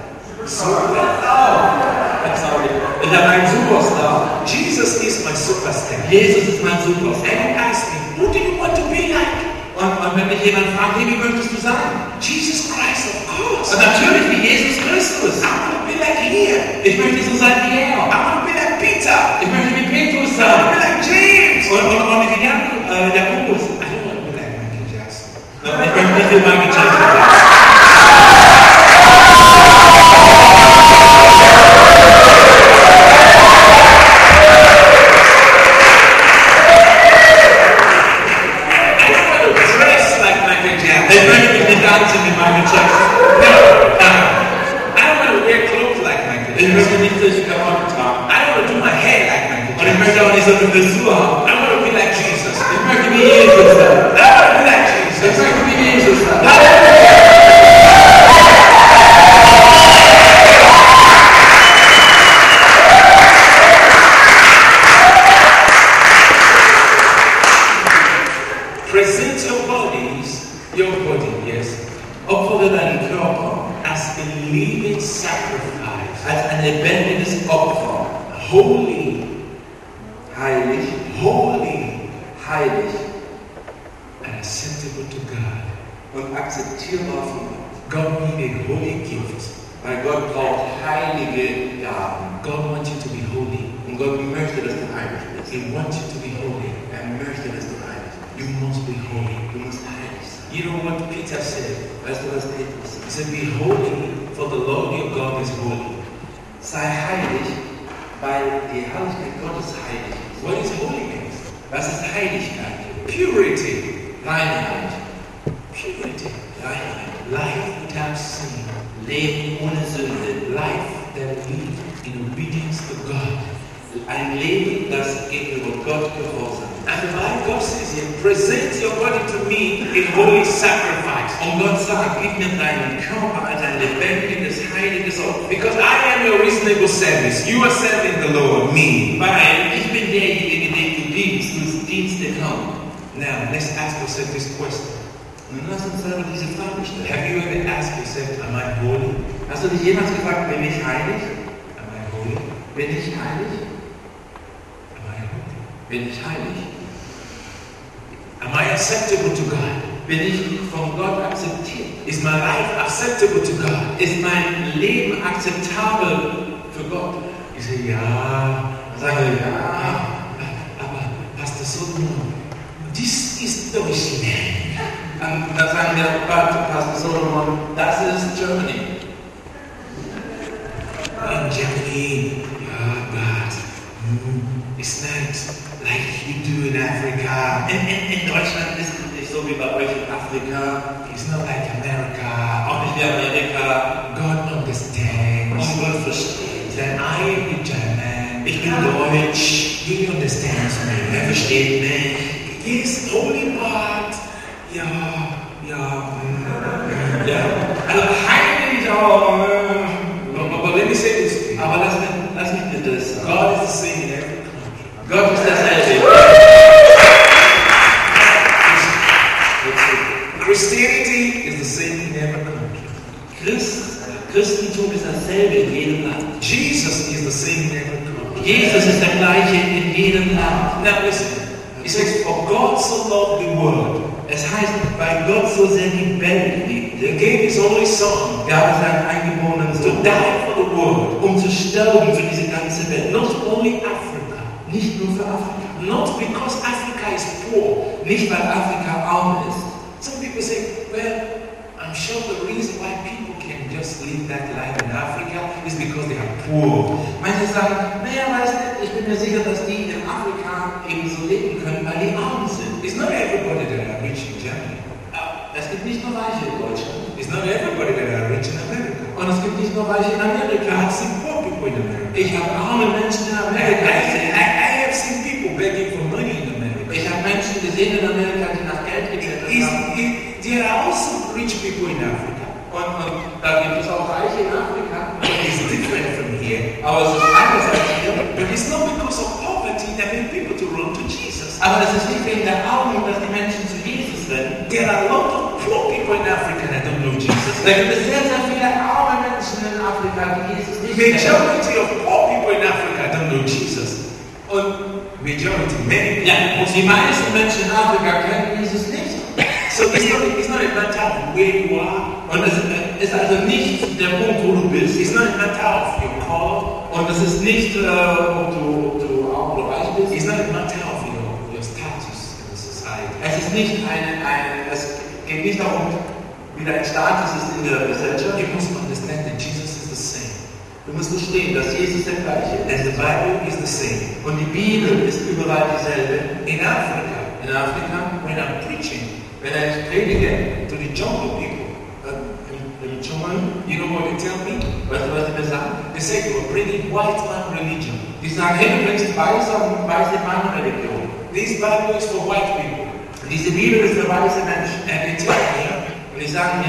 Superstar. Sorry. Ich habe einen Superstar. Jesus is my superstar. Jesus ist mein Superstar. And you ask me, who do you want to be like? Und, und wenn mich jemand fragt, hey, wie möchtest du sein? Jesus Christ, of course. Und natürlich wie Jesus Christus. I want to be like him. Ich möchte so sein wie I er. want to be like Peter. Ich möchte wie Petrus I want to be sein. like James. Und, und, und wie Jakobus. Äh, Jakobus. I don't want to be like Michael Jackson. Ich möchte nicht wie Michael Jackson sein. I don't want to dress like Michael Ich Jackson. möchte mich nicht anziehen wie Michael Jackson. No, no. I don't want to wear clothes like Michael Ich Jackson. möchte nicht solche Klamotten tragen. I don't want to do my hair like Michael Und ich Jackson. möchte auch nicht so eine Frisur haben. I want to be like Jesus. Ich möchte wie Jesus sein. I want to be like Ich Jesus. möchte wie Jesus sein. Present your bodies, your body, yes, Opfere deinen Körper as a living sacrifice, als ein lebendiges Opfer. holy, Heilig, holy, heilig and acceptable to God. und akzeptierbar von Gott. God need a holy gift. Weil Gott braucht heilige Gaben. God wants you to be holy. Und Gott möchte, dass du heilig bist. He wants you to be holy. Er möchte, dass du heilig bist. You must be holy. Du musst heilig sein. You know what Peter said? Weißt du, was Petrus He sagt? said, be holy, for the Lord your God is holy. Sei heilig, weil die Herrlichkeit Gottes heilig ist. What is holiness? Was ist Heiligkeit? Purity. Reinheit. Purity. Reinheit. Life without sin. Leben ohne Sünde. Life that lives in obedience to God. Ein Leben, das gegenüber Gott gehorsam ist. And the Bible God says here, present your body to me a holy sacrifice. Und Gott sagt, gib mir deinen Körper als ein lebendiges, heiliges Opfer. Because I am your reasonable service. You are serving the Lord, me. Weil ich bin derjenige, den du dienst, du dienst den Herrn. Now, let's ask ourselves this question. Nun lass uns selber diese Frage stellen. Have you ever asked yourself, am I holy? Hast du dich jemals gefragt, bin ich heilig? Am I holy? Bin ich heilig? Am I holy? Bin ich heilig? Am I acceptable to God? Bin ich von Gott akzeptiert? Is my life acceptable to God? Ist mein Leben akzeptabel für Gott? You say, ja. Sagen wir, ja. Aber Pastor Solomon, this is Deutschland. Und dann sagen wir, Pastor Solomon, das ist Germany. In Germany, yeah, but mm, it's not like you do in Africa. In, in, in Deutschland ist es nicht so wie bei euch in Afrika. It's not like America. Auch nicht wie Amerika. God understands. Und Gott versteht. Then I am German. Ich bin Deutsch. He understands me. Er versteht mich. Yes, only part. Ja, ja, mm, Ja. Also heilig, oh, But, but, but let me say this. aber lass mich, lass mich dir das sagen. God is the same in every country. Gott ist derselbe. Christianity is the same in every country. Christ, Christentum ist dasselbe in jedem Land. Jesus is the same in every country. Jesus ist der gleiche in jedem Land. Now listen. It says, for God so loved the world. Es heißt, weil Gott so sehr die Welt liebte, He gave His only Son gab es seinen eingeborenen to Sohn, die for the world. um zu sterben für diese ganze Welt. Not only Africa. Nicht nur für Afrika. Not because Africa is poor. Nicht weil Afrika arm ist. Some people say, well, I'm sure the reason why people can just live that life in Africa is because they are poor. Manche sagen, naja, weißt du, ich bin mir sicher, dass die in Afrika eben so leben können, weil die arm sind. It's not everybody that are rich in Germany. Es gibt nicht nur Reiche in Deutschland. It's not everybody that are rich in America. Und es gibt nicht nur Reiche in I have Amerika. seen poor people in America. Ich habe arme Menschen in I, I, Amerika gesehen. I, I have seen people begging for money in America. Ich habe Menschen gesehen in Amerika, die nach Geld gebeten Is- haben. it- there are also rich people in Africa. Und, und da gibt es auch Reiche in Afrika. But it's different from here. Aber es ist anders als hier. But it's not because of poverty that made people to run to Jesus. Aber es ist nicht wegen der Armut, dass die Menschen zu Jesus rennen. There are a lot of poor people in Africa that don't know Jesus. Da gibt es sehr, sehr viele arme Menschen in Afrika, die Jesus nicht kennen. Majority of poor people in Africa don't know Jesus. Und Majority, many. ja, und die meisten Menschen in Afrika kennen Jesus nicht. So it's not, it's not a matter of where you are. Und es ist also nicht der Punkt, wo du bist. It's not a matter of your call. Und es ist nicht, äh, ob, du, ob du arm oder reich bist. It's not a matter of your, your status in the society. Es ist nicht eine, eine, es geht nicht darum, wie dein Status ist in der Gesellschaft. You must understand that Jesus is the same. Du musst verstehen, dass Jesus der gleiche ist. And the Bible is the same. Und die Bibel ist überall dieselbe. In Africa, In Afrika, when I'm preaching wenn ich predige, to the jungle people, äh, im, im Dschungel, you know what they tell me? weißt du, was sie mir sagen? They say you are bringing white man religion. Die sagen, hey, du bringst weiße und weiße Mann-Religion. This Bible is for white people. Diese Bibel ist für weiße Menschen. And they tell me, Und ich sage mir,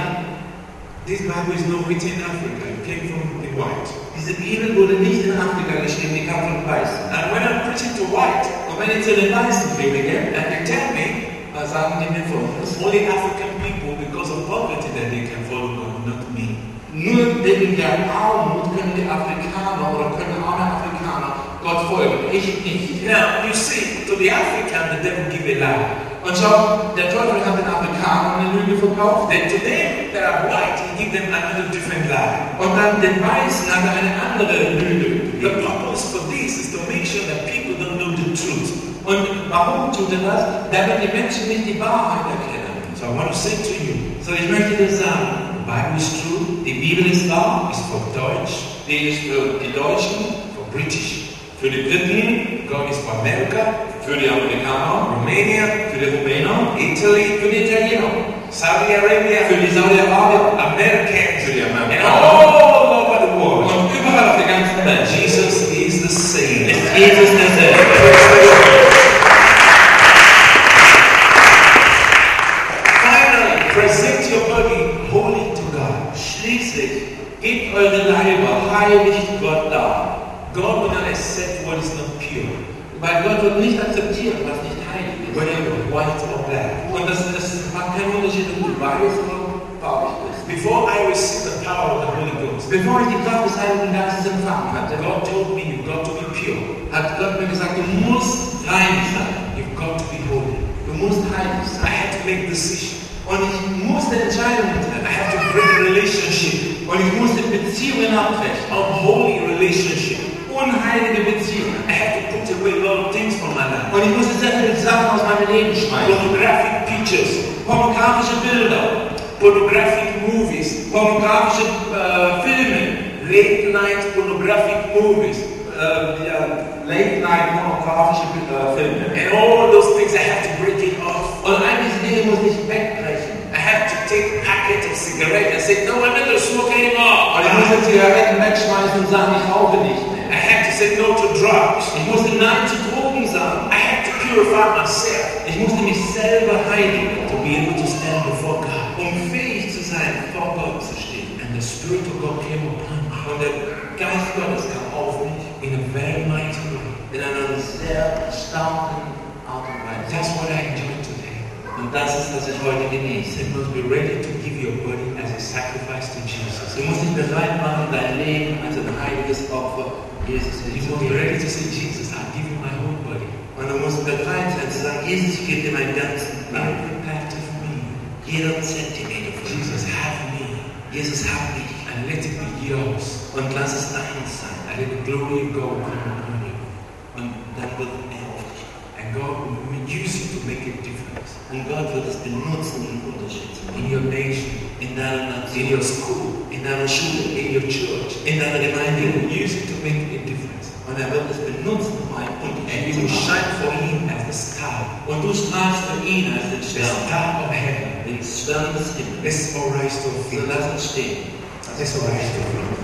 this Bible is not written in Africa. It came from the white. diese Bibel wurde nicht in Afrika geschrieben, die kam von Weißen. And when I'm preaching to white, Und wenn ich zu den Weißen predige, and they tell me, dann sagen die mir folgendes: only African people, because of poverty, that they can follow God, not me. Nur wegen der Armut können die Afrikaner oder können arme Afrikaner Gott folgen, ich nicht. Now, you see, to the African, the devil give a lie. Und schau, der Teufel hat den Afrikanern eine Lüge verkauft. Then to them that are white, he give them another different lie. Und dann den Weißen hat er eine andere Lüge. The purpose for this is to make sure that people don't know the truth. Und warum tut er das? Damit die Menschen nicht die Wahrheit erkennen. So I want to say to you, So, ich möchte dir sagen, the Bible is true, die Bibel ist wahr, it's for Deutsch, die ist für die Deutschen, for British, für die Briten, God is for America, für die Amerikaner, Romania, für die Rumäner, Italy, für die Italiener, Saudi Arabia, für die Saudi-Arabier, Americans, für die and Amerikaner all over the world. und überall auf der ganzen Welt. Jesus is the same. Ist Jesus derselbe. Finally, present your body holy to God. Schließlich, gebt eure Leiber heilig Gott dar. God will not accept what is not pure, Weil Gott wird nicht akzeptieren, was nicht heilig ist. whether you're white or black. Und das, das macht keinen Unterschied, ob du weißt, wo traurig bist. Before I received the power of the Holy Ghost, Bevor ich die Kraft des Heiligen Geistes empfangen hatte, God told me you've got to be pure. hat Gott mir gesagt, du musst rein sein. You've got to be holy. Du musst heilig I sein. had to make decisions. Und ich musste Entscheidungen I treffen. had to break relationship, Und ich musste Beziehungen abbrechen. unholy relationship. Unheilige Beziehungen. I had to put away a lot of things from my life. Und ich musste sehr viele Sachen aus meinem Leben schmeißen. Pornographic pictures, Pornografische Bilder, pornographic movies, pornografische äh, Filme, late night pornographic movies, äh, ja, Late-Night pornografische äh, Filme. and all those things I had to break it off. Und all diese Dinge musste ich wegbrechen. I had to take a packet of cigarettes and say, no, I'm not going to smoke anymore. Und ich musste Zigaretten wegschmeißen und sagen, ich rauche nicht mehr. I had to say no to drugs. Ich musste Nein zu Drogen sagen. I had to purify myself Ich musste mich selber heiligen, to be able to stand before God. um fähig zu sein, vor Gott zu stehen. And the Spirit of God came upon me Und der Geist Gottes kam auf mich in a very mighty way. in einer sehr starken Art und Weise. That's what I enjoy today. Und das ist, was ich heute genieße. You must be ready to give your body as a sacrifice to Jesus. Du musst dich bereit machen, dein Leben als ein heiliges Opfer Jesus You zu must be geben. ready to say, Jesus, I'll give you my whole body. Und du musst bereit sein zu sagen, Jesus, ich gebe dir meinen ganzen Leib. Every part of me. Jeder Zentimeter von mir. Jesus, have me. Jesus, hab mich. And let it be yours. Und lass es deins sein. And let the glory of God come upon you. Und dann wird er auf dich. And God will use you to make a difference. Und Gott wird es benutzen, um einen Unterschied zu In machen. your nation, In deiner in Nation, your school, in deiner Schule, in your church. in deiner He Gemeinde. will use it to make a difference. Und er wird es benutzen, um einen And Unterschied you zu will machen. shine for him as the star. Und du strahlst für ihn als den The Stern, star of heaven. den Stern des Himmels. Let's all rise to our So feet. lass uns stehen. Let's all rise to our feet.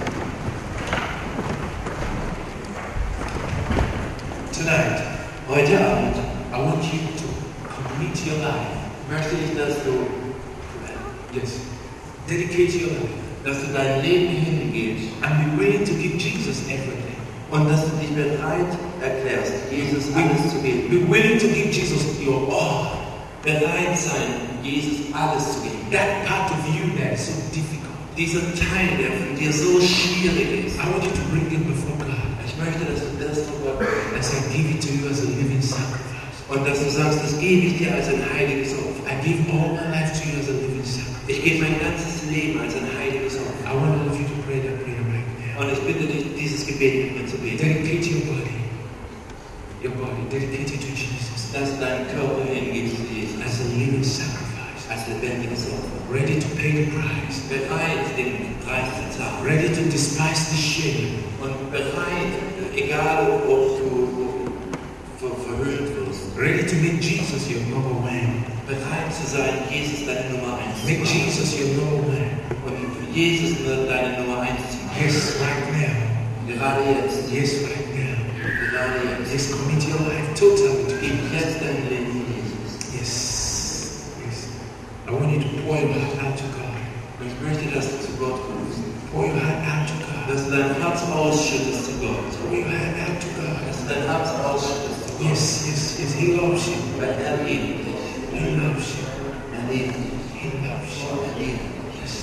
Tonight, Heute Abend I want you to commit your life. möchte ich, dass du, Yes. Dedicate your life. dass du dein Leben hingehst And be willing to give Jesus everything. und dass du dich bereit erklärst, Jesus alles zu geben. Be willing to give Jesus your all. Bereit sein, Jesus alles zu geben. That part of you that is so difficult. Dieser Teil, der von dir so schwierig ist. I want you to bring it before God. Ich möchte, dass du das vor Gott And say, I give it to you as a living sacrifice. und dass du sagst, das gebe ich dir als ein heiliges Opfer. I give all my life to you as a living sacrifice. Ich gebe mein ganzes Leben als ein heiliges Opfer. I want all of you to pray that prayer right now. Und ich bitte dich, dieses Gebet mit mir zu beten. Dedicate your body. Your body. Dedicate it to Jesus. Dass dein Körper hingeht zu Jesus As a living sacrifice. als lebendiges Opfer. Ready to pay the price. Bereit, den Preis zu zahlen. Ready to despise the shame. Und bereit, egal ob du ver verhöhnt wirst, Ready to make Jesus your number one. bereit zu sein, Jesus deine Nummer eins zu Make machen. Jesus your number one. Und für Jesus nur deine Nummer eins zu machen. Yes, right now. Gerade jetzt. Yes, right now. Gerade jetzt. Yes, commit your life totally to Gib Him. jetzt dein Leben Jesus. Yes. Yes. I want you to pour your heart out to God. Und ich möchte, dass du zu Gott kommst. Pour your heart out to God. Dass du dein Herz ausschüttest zu Gott. Pour your heart out to God. Dass du dein Herz ausschüttest zu Gott. Yes, yes, yes. He loves you. Weil er liebt dich. He loves you. Er liebt dich. He loves you. Er liebt dich. Yes,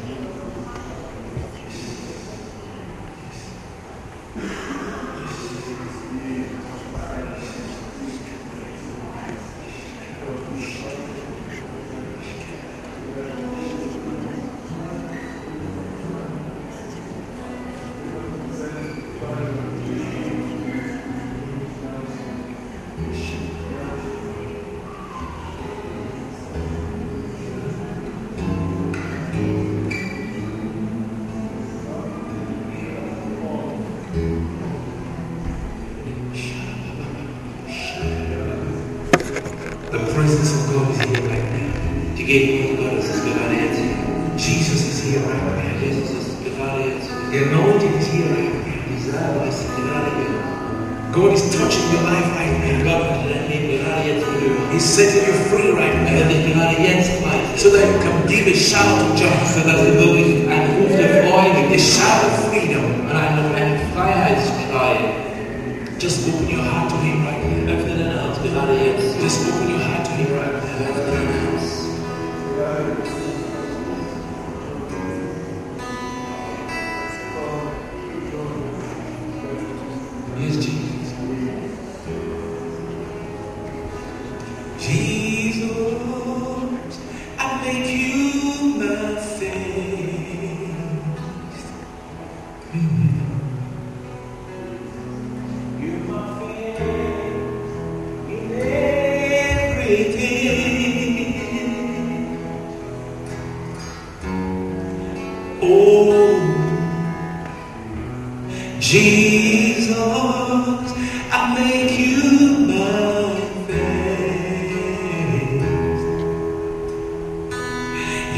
the presence of God is here right now. Die Gegenwart Gottes ist gerade jetzt hier. Jesus is here right now. Jesus ist gerade jetzt hier. The anointing is here right now. Die Salbe ist gerade hier. God is touching your life right now. Gott möchte dein Leben gerade jetzt berühren. He's setting you free right Er wird now. dich gerade jetzt frei So that you can give a shout of joy. so dass du wirklich einen Ruf der Freude A gibst shout of freedom. und einen, einen Freiheitsschrei. Just open your heart to Him right now. Öffne dein Herz gerade jetzt. Just open your heart to Him right now. Öffne dein Herz.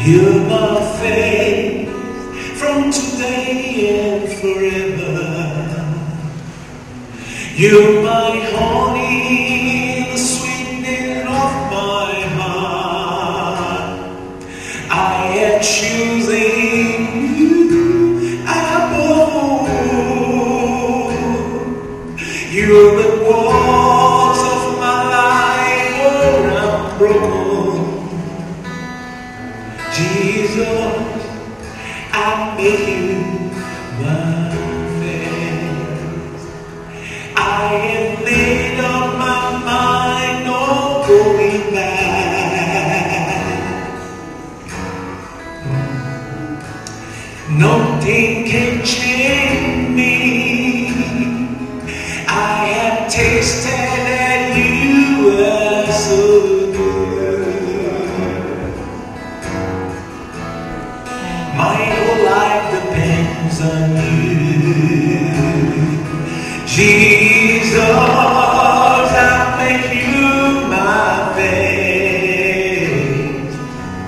You're my faith from today and forever. You're my honey, the sweetness of my heart. I am choosing you above all. You're the walls of my life are unbroken. Jesus, I make you my faith. I have made up my mind, no going back. Nothing can change me. I have tasted that you are so good. My whole life depends on you. Jesus, I make you my faith.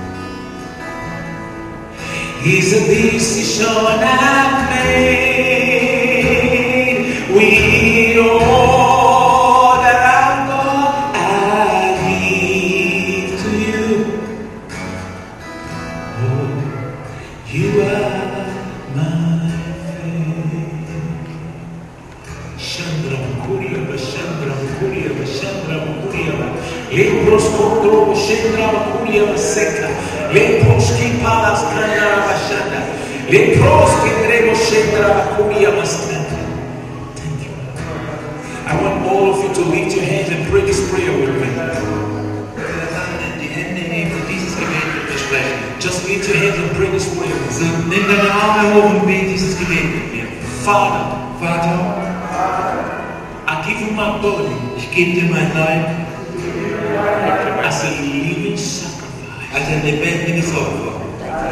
It's a decision I've made. With all that I've got, I give to you. Oh, you are my faith. Chandra Kuriya, Chandra Kuriya, Chandra Kuriya. Lepros Kondro, Chandra Kuriya, Seka. Lepros Kipalas Kandara Bashanda. Lepros Kendrebo, Chandra Kuriya, Maskanda. Thank you. I want all of you to lift your hands and pray this prayer with me. Just lift your hands and pray this prayer. So, nimm deine Arme hoch und bete dieses Gebet mit mir. Father, Vater, I give you my body ich gebe dir mein Leib as a living sacrifice. als ein lebendiges Opfer.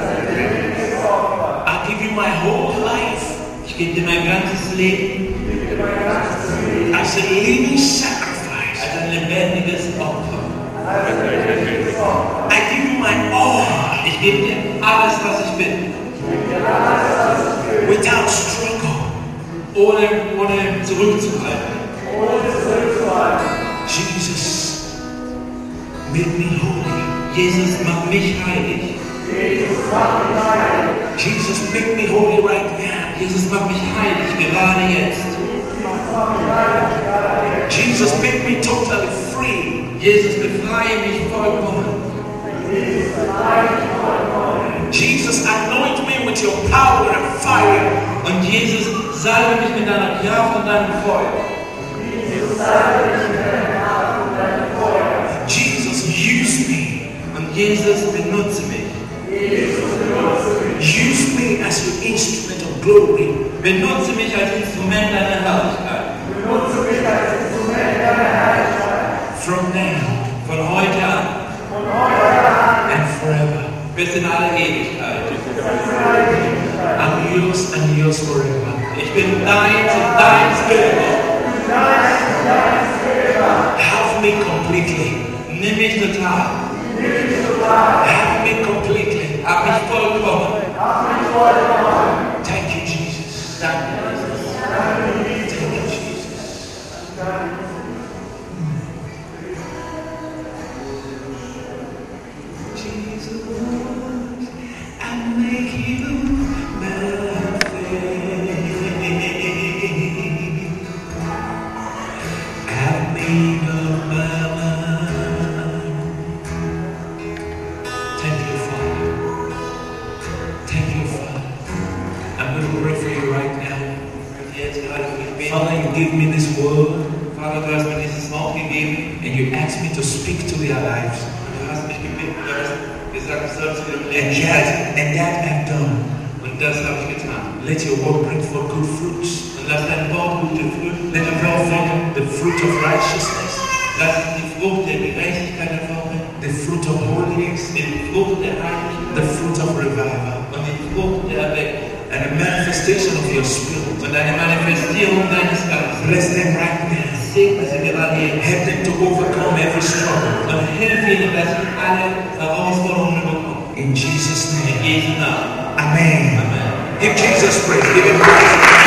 I give you my whole life Ich gebe dir mein ganzes Leben as a living sacrifice. als ein lebendiges Opfer. I give you my all Ich gebe dir alles, was ich bin, without struggle. ohne, ohne zurückzuhalten. Jesus, make me holy. Jesus, mach mich heilig. Jesus, make me holy right now. Jesus, mach mich heilig, gerade jetzt. Jesus, make me totally free. Jesus, befreie mich vollkommen. Jesus, anoint me with your power and fire. Und Jesus, salbe mich mit deiner Kraft und deinem Feuer. Jesus, use me. Und Jesus, benutze mich. Use me as your instrument of glory. Benutze mich als Instrument deiner Herrlichkeit. From now Von heute an and forever. bis in alle Ewigkeit. I'm yours and yours forever. Ich bin deins und deins für immer. Have me completely. Nimm mich total. Have me completely. Hab mich vollkommen. Thank you, Jesus. Danke, Jesus. Thank you, Jesus. Jesus, I make you my faith. I made up my mind. Thank you, Father. Thank you, Father. I'm going to pray for you right now. Jetzt gerade für mich beten. Father, you give me this word Vater, du hast mir dieses Wort gegeben. and you ask me to speak to their lives. Du hast mich gebeten, du hast gesagt, ich soll zu ihrem And Leben that, sprechen. and that I've done. Und das habe ich getan. Let your word bring forth good fruits. Und lass dein Wort gute Früchte Let it bring forth the fruit of righteousness, Lass die Frucht der Gerechtigkeit hervorbringen. the fruit of holiness, Die Frucht der Heiligkeit. the fruit of revival, Und die Frucht der Erweckung. and the manifestation of your spirit. Und eine Manifestierung deines Geistes. Bless them right now. Segne sie gerade jetzt. Help them to overcome every struggle. Und hilf ihnen, dass sie alle Herausforderungen bekommen. In Jesus' In name. Jesu Namen. Amen. Amen. Give Jesus praise. Give him praise.